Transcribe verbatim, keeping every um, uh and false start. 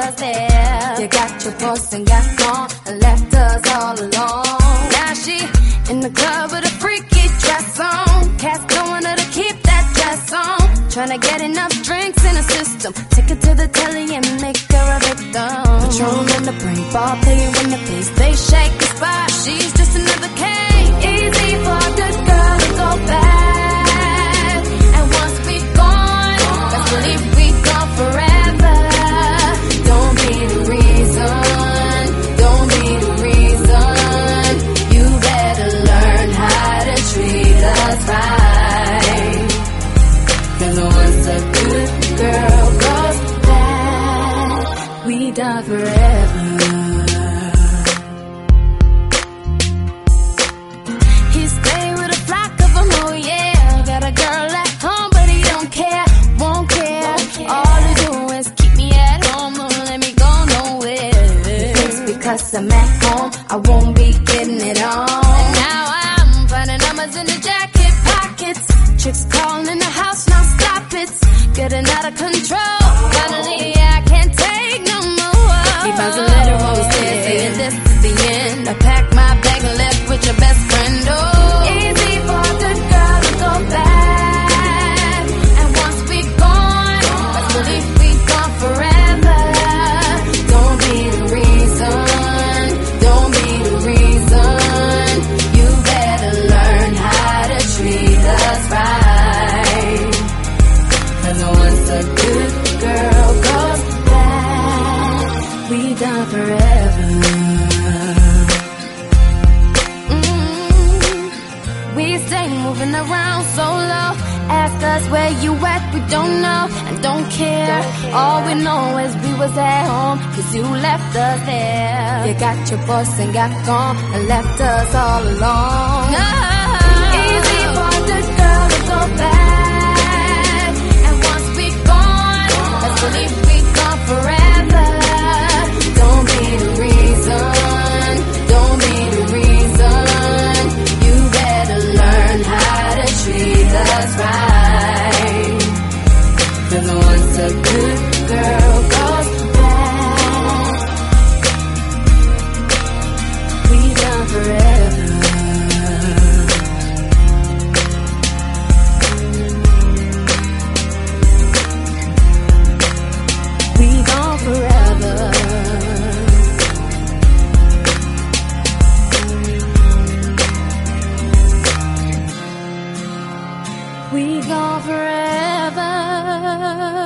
us there. You got your boss and got gone and left us all alone. Now she in the club with a freaky dress on. Cats going her to keep that dress on. Tryna get enough drinks in the system. Take her to the telly and make her a victim. Patron in the brain, ball playing in the face. They shake the spot, she's just another case. Easy for a good girl to go bad. And once we gone, best believe we gone forever. Don't be the reason, don't be the reason. You better learn how to treat us right. Cause once a good girl goes bad, we die forever. He stay with a flock of them, oh yeah. Got a girl at home, but he don't care, won't care. All he do is keep me at home, won't let me go nowhere. It's because I'm at home, I won't be getting it on. And now I'm finding numbers in the jacket pockets. Chicks calling in the house, now stop it. Getting out of control. Finally, I can't take no more. He finds a letter on the stairs saying this is the end. I packed my bag and left with your best friend. Oh, easy for a good girl to go bad. And once we gone, best believe we gone forever. Don't be the reason, don't be the reason. You better learn how to treat us right. Cause once a good girl goes bad, we done forever. Mm-hmm. We stay moving around so low. Ask us where you at, we don't know and don't care. All we know is we was at home, cause you left us there. You got your boss and got gone and left us all alone. No. Easy for a good girl to go bad. And once we gone, let's believe we gone forever. Don't be the reason, don't be the reason. You better learn how to treat us right. Cause once a good girl goes bad, we done forever. We gone forever. We gone forever.